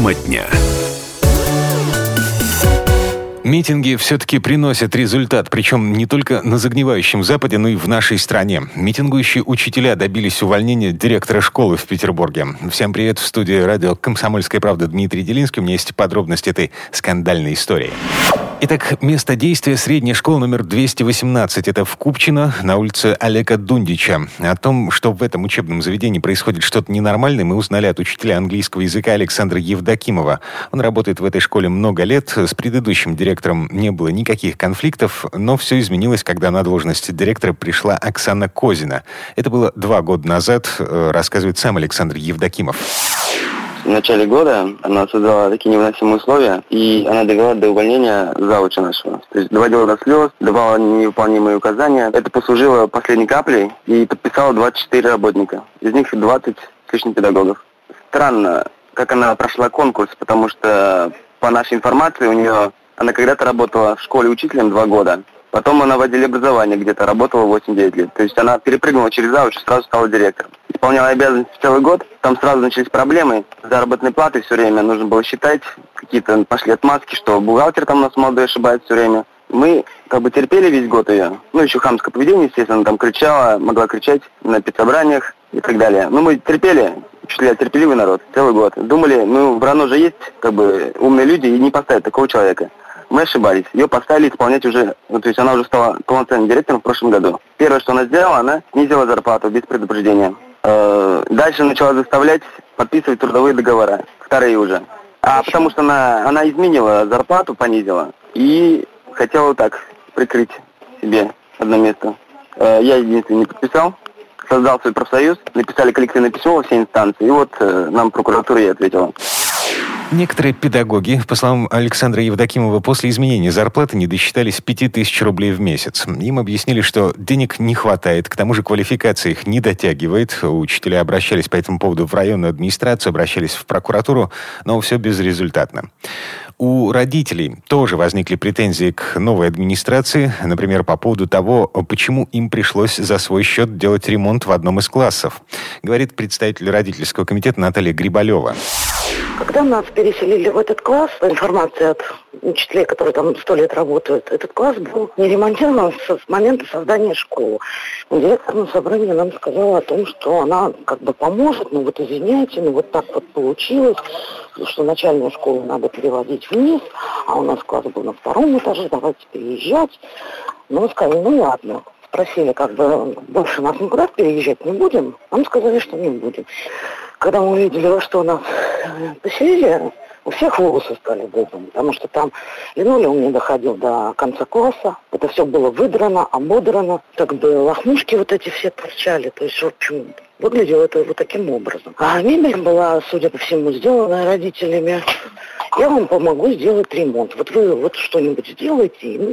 Тема дня. Митинги все-таки приносят результат, причем не только на загнивающем Западе, но и в нашей стране. Митингующие учителя добились увольнения директора школы в Петербурге. Всем привет, в студии радио «Комсомольская правда» Дмитрий Делинский. У меня есть подробности этой скандальной истории. Итак, место действия средняя школа номер 218. Это в Купчино, на улице Олега Дундича. О том, что в этом учебном заведении происходит что-то ненормальное, мы узнали от учителя английского языка Александра Евдокимова. Он работает в этой школе много лет. С предыдущим директором не было никаких конфликтов, но все изменилось, когда на должность директора пришла Оксана Козина. Это было 2 года назад, рассказывает сам Александр Евдокимов. В начале года она создала такие невыносимые условия, и она довела до увольнения завуча нашего. То есть доводила до слез, давала невыполнимые указания. Это послужило последней каплей, и подписала 24 работника. Из них 20 с лишним педагогов. Странно, как она прошла конкурс, потому что, по нашей информации, она когда-то работала в школе учителем 2 года. Потом она в отделе образования где-то работала 8-9 лет. То есть она перепрыгнула через завуч и сразу стала директором. Исполняла обязанности целый год. Там сразу начались проблемы с заработной платой все время. Нужно было считать. Какие-то пошли отмазки, что бухгалтер там у нас молодой ошибается все время. Мы терпели весь год ее. Еще хамское поведение, естественно, там кричала, могла кричать на педсобраниях и так далее. Мы терпели. Учителя терпеливый народ целый год. Думали, в РАНО же есть умные люди и не поставят такого человека. Мы ошибались. Ее поставили исполнять уже, то есть она уже стала полноценным директором в прошлом году. Первое, что она сделала, она снизила зарплату без предупреждения. Дальше начала заставлять подписывать трудовые договора. Вторые уже. Потому что она изменила зарплату, понизила. И хотела прикрыть себе одно место. Я единственный не подписал. Создал свой профсоюз. Написали коллективное письмо во все инстанции. И нам прокуратура ей ответила. Некоторые педагоги, по словам Александра Евдокимова, после изменения зарплаты не досчитались 5000 рублей в месяц. Им объяснили, что денег не хватает, к тому же квалификация их не дотягивает. Учителя обращались по этому поводу в районную администрацию, обращались в прокуратуру, но все безрезультатно. У родителей тоже возникли претензии к новой администрации, например, по поводу того, почему им пришлось за свой счет делать ремонт в одном из классов, говорит представитель родительского комитета Наталья Грибалева. Когда нас переселили в этот класс, по информации от учителей, которые там 100 лет работают, этот класс был не ремонтирован с момента создания школы. Директор на собрании нам сказала о том, что она поможет, извиняйте, так получилось, что начальную школу надо переводить вниз, а у нас класс был на 2-м этаже, давайте переезжать. Мы сказали, ладно. Спросили, больше нас никуда переезжать не будем. Нам сказали, что не будем. Когда мы увидели, во что нас поселили, у всех волосы стали дыбом, потому что там линолеум не доходил до конца класса. Это все было выдрано, ободрано. Лохмушки эти все торчали. То есть, в общем, выглядело это таким образом. А мебель была, судя по всему, сделана родителями. Я вам помогу сделать ремонт. Вы что-нибудь сделаете, и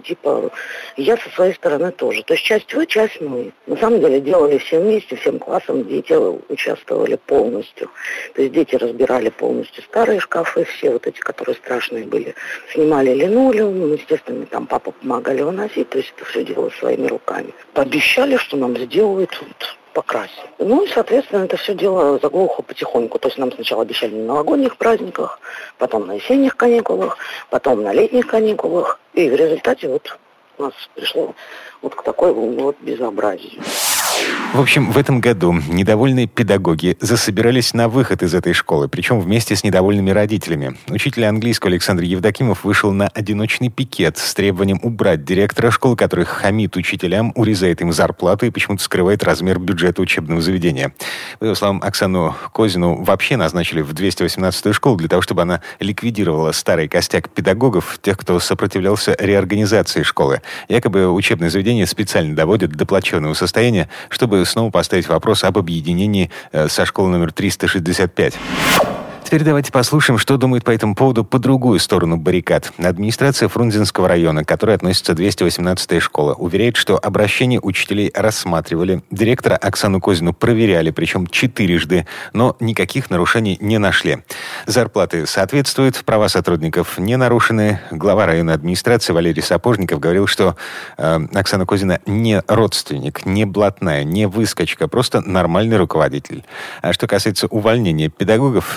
я со своей стороны тоже. То есть часть вы, часть мы. На самом деле делали все вместе, всем классом, дети участвовали полностью. То есть дети разбирали полностью старые шкафы, все эти, которые страшные были. Снимали линолеум, естественно, там папа помогали выносить, то есть это все делали своими руками. Пообещали, что нам сделают покрасить. И, соответственно, это все дело заглохло потихоньку. То есть нам сначала обещали на новогодних праздниках, потом на осенних каникулах, потом на летних каникулах. И в результате у нас пришло к такой безобразию. В общем, в этом году недовольные педагоги засобирались на выход из этой школы, причем вместе с недовольными родителями. Учитель английского Александр Евдокимов вышел на одиночный пикет с требованием убрать директора школы, который хамит учителям, урезает им зарплату и почему-то скрывает размер бюджета учебного заведения. По его словам, Оксану Козину вообще назначили в 218-ю школу для того, чтобы она ликвидировала старый костяк педагогов, тех, кто сопротивлялся реорганизации школы. Якобы учебное заведение специально доводит до плачевного состояния, чтобы снова поставить вопрос об объединении со школой номер 365. Теперь давайте послушаем, что думает по этому поводу по другую сторону баррикад. Администрация Фрунзенского района, к которой относится 218-я школа, уверяет, что обращение учителей рассматривали. Директора Оксану Козину проверяли, причем 4 но никаких нарушений не нашли. Зарплаты соответствуют, права сотрудников не нарушены. Глава районной администрации Валерий Сапожников говорил, что Оксана Козина не родственник, не блатная, не выскочка, просто нормальный руководитель. А что касается увольнения педагогов, то все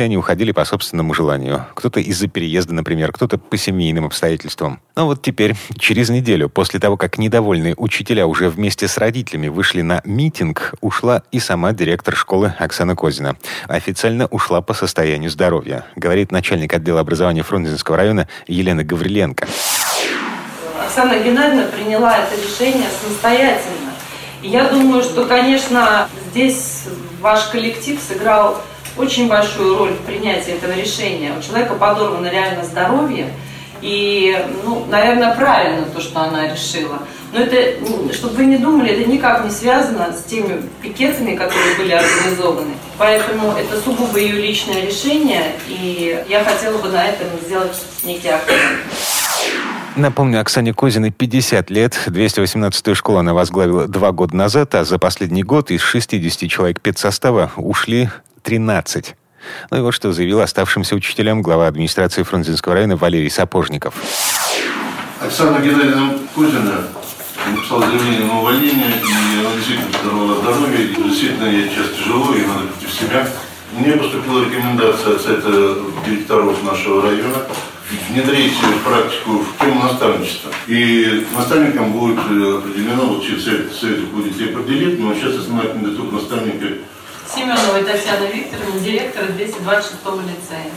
они уходили по собственному желанию. Кто-то из-за переезда, например, кто-то по семейным обстоятельствам. Но вот теперь, через неделю, после того, как недовольные учителя уже вместе с родителями вышли на митинг, ушла и сама директор школы Оксана Козина. Официально ушла по состоянию здоровья, говорит начальник отдела образования Фрунзенского района Елена Гавриленко. Оксана Геннадьевна приняла это решение самостоятельно. И я думаю, что, конечно, здесь ваш коллектив сыграл очень большую роль в принятии этого решения. У человека подорвано реально здоровье. И, наверное, правильно то, что она решила. Но это, чтобы вы не думали, это никак не связано с теми пикетами, которые были организованы. Поэтому это сугубо ее личное решение. И я хотела бы на этом сделать некий акцент. Напомню, Оксане Козиной 50 лет. 218-ю школу она возглавила 2 года назад, а за последний год из 60 человек педсостава ушли 13. Ну и вот что заявил оставшимся учителям глава администрации Фрунзенского района Валерий Сапожников. Оксана Геннадьевна Козина написала заявление на увольнение, и она действительно подорвала здоровье, и действительно ей сейчас тяжело, и надо против себя. Мне поступила рекомендация от совета директоров нашего района внедрить практику в тему наставничества. И наставником будет определено, вот через совет будет определить, но сейчас основная кандидатура наставника Семеновой Татьяны Викторовны, директора 226-го лицея.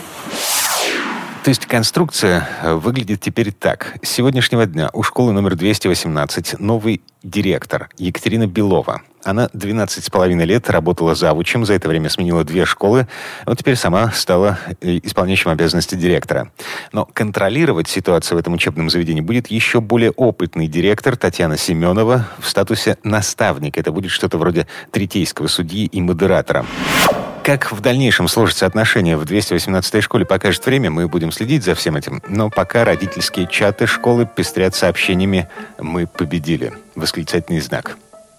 То есть конструкция выглядит теперь так. С сегодняшнего дня у школы номер 218 новый директор Екатерина Белова. Она 12,5 лет работала завучем, за это время сменила 2 школы, а вот теперь сама стала исполняющим обязанности директора. Но контролировать ситуацию в этом учебном заведении будет еще более опытный директор Татьяна Семенова в статусе наставника. Это будет что-то вроде третейского судьи и модератора. Как в дальнейшем сложатся отношения в 218-й школе, покажет время, мы будем следить за всем этим. Но пока родительские чаты школы пестрят сообщениями «Мы победили». Восклицательный знак.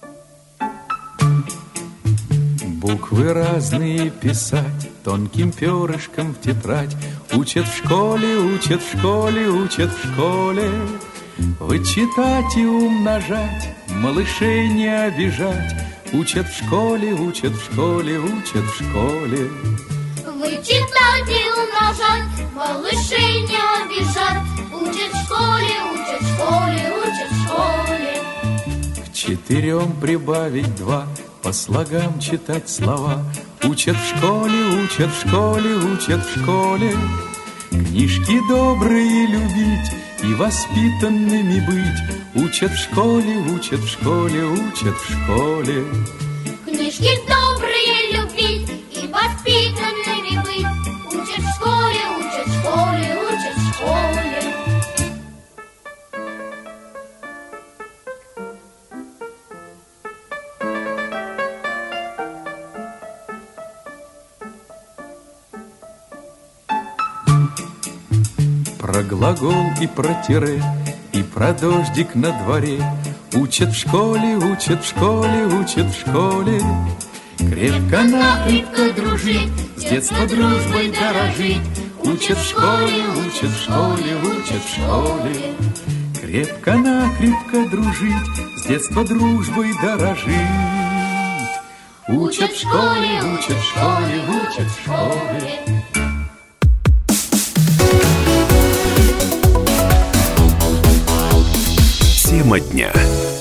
Буквы разные писать тонким перышком в тетрадь. Учат в школе, учат в школе, учат в школе. Вычитать и умножать, малышей не обижать. Учат в школе, учат в школе, учат в школе. Вычитать и умножать, малышей не обижать. Учат в школе, учат в школе, учат в школе. К 4 прибавить 2, по слогам читать слова. Учат в школе, учат в школе, учат в школе. Книжки добрые любить и воспитанными быть. Учат в школе, учат в школе, учат в школе. Книжки добрые любить и воспитанными быть. Учат в школе, учат в школе, учат в школе. Про глагол и про тире, и про дождик на дворе. Учат в школе, учат в школе, учат в школе. Крепко-накрепко дружить, с детства дружбой дорожить. Учат в школе, учат в школе, учат в школе. Крепко-накрепко дружить, с детства дружбой дорожить. Учат в школе, учат в школе, учат в школе. Тема дня.